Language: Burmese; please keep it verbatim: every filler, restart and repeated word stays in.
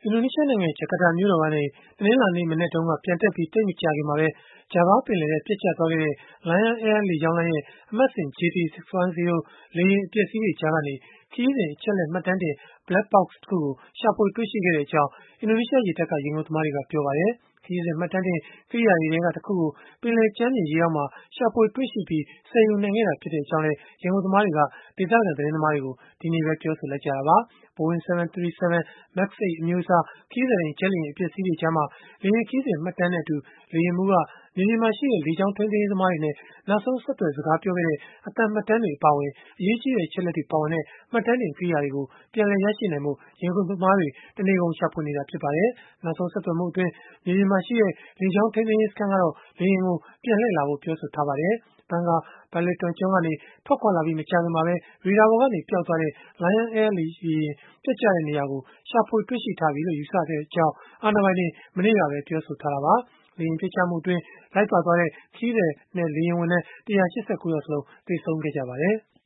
အင်ဒိုနီးရှားနိုင်ငံ ဂျကာတာမြို့တော်ကနေ တနင်္လာနေ့ မနက်တုန်းက ပျံတက်ပြီး သိပ်မကြာခင်မှာပဲ ဂျာဗားပင်လယ်ထဲ ပျက်ကျသွားခဲ့တဲ့ Lion Air လေကြောင်းလိုင်းရဲ့ အမှတ်စဉ် ဂျေ တီ ၆၁၀ လေယာဉ် အပျက်အစီးတွေကြားကနေ ခရီးစဉ်အချက်အလက် မှတ်တမ်းတင် Black Box တခုကို ရှာဖွေတွေ့ရှိခဲ့ကြောင်း အင်ဒိုနီးရှားရေတပ်က ရေငုပ်သမားတွေက ပြောပါတယ်။ ခရီးစဉ်မှတ်တမ်းတင် ကိရိယာတွေထဲက တခုကို ပင်လယ်ကြမ်းပြင် ရေအောက်မှာ ရှာဖွေတွေ့ရှိပြီး ဆယ်ယူနိုင်ခဲ့တာ ဖြစ်ကြောင်းလည်း ရေငုပ်သမားတွေက ဒေသခံ သတင်းသမားတွေကို ဒီနေ့ပဲ ပြောဆိုလိုက်ကြတာပါ။ Boeing 737 MAX ၈ အမျိုးအစား ခရီးသည်တင် ဂျက်လေယာဉ် အပျက်အစီးတွေကြားမှာ လေယာဉ်ခရီးစဉ် မှတ်တမ်းနဲ့အတူ လေယာဉ်မှူးက မြေပြင်မှာရှိတဲ့ လေကြောင်းထိန်းသိမ်းရေးသမားတွေနဲ့ နောက်ဆုံး ဆက်သွယ်စကားပြောခဲ့တဲ့ အသံမှတ်တမ်းတွေ အပါအဝင် အရေးကြီးတဲ့ အချက်အလက်တွေ ပါဝင်တဲ့ မှတ်တမ်းတင် ကိရိယာတွေကို ပြန်လည်ရရှိနိုင်ဖို့ ရေငုပ်သမားတွေ တနေကုန်ရှာဖွေနေတာ ဖြစ်ပါတယ်။ နောက်ဆုံး ဆက်သွယ်မှုအတွင်း မြေပြင်မှာရှိတဲ့ လေကြောင်းထိန်းသိမ်းရေး စခန်းကတော့ လေယာဉ်ကို ပြန်လှည့်လာဖို့ ပြောဆိုထားပါတယ်။ Bangka Belitung ကျွန်းကနေ ထွက်ခွာလာပြီး မကြာခင်မှာပဲ ရေဒါပေါ်ကနေ ပျောက်သွားတဲ့ Lion Air လေယာဉ် ပျက်ကျတဲ့နေရာကို ရှာဖွေတွေ့ရှိထားပြီလို့ ယူဆကြောင်း အာဏာပိုင်တွေက မနေ့ကပဲ ပြောဆိုထားတာပါ။ လေယာဉ်ပျက်ကျမှုအတွင်း လိုက်ပါသွားတဲ့ ခရီးသည်နဲ့ လေယာဉ်ဝန်ထမ်း ၁၈၉ ယောက်စလုံး သေဆုံးခဲ့ပါတယ်။